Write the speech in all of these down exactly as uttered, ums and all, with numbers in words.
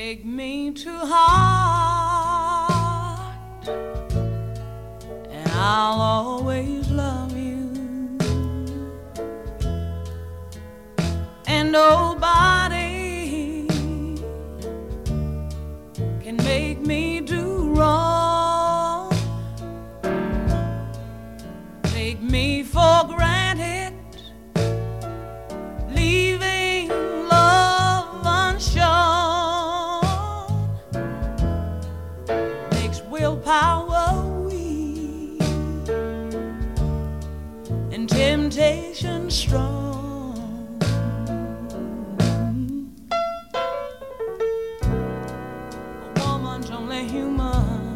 Take me to heart, and I'll always love you. And nobody can make me do wrong. Take me for granted, leaving love unshown. Makes willpower weak and temptation strong. A woman's only human.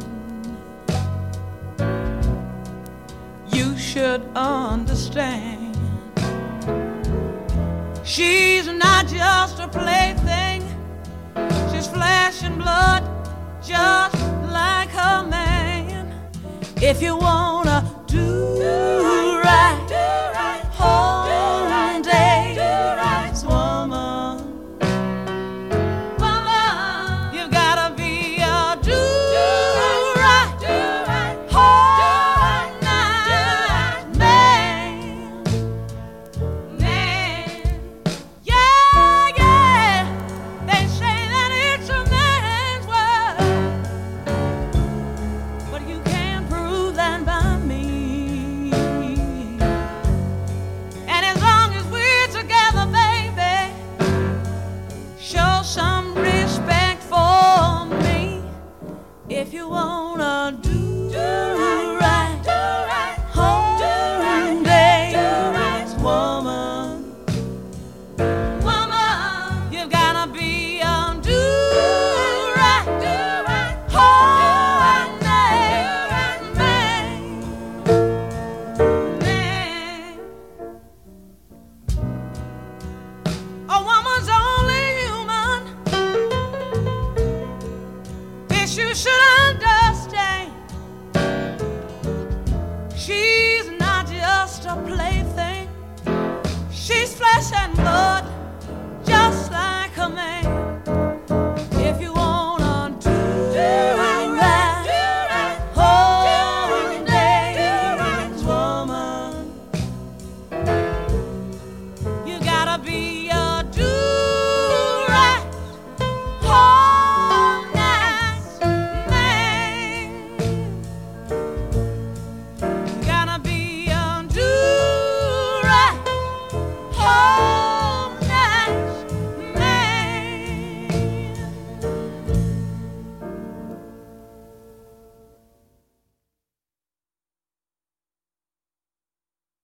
You should understand. She's not just a plaything. She's flesh and blood, just like her man. If you wanna do right, whole day, woman, woman, you gotta be a do right, whole night man, man. Yeah, yeah, they say that it's a man's world, but you can't prove that by me. And as long as we're together, baby, show some respect for me. If you wanna do right, whole day, woman, woman, you've gotta be a do right, whole night man, man. A woman's only human. This you should understand. She's not just a plaything. She's flesh and blood, just like a man.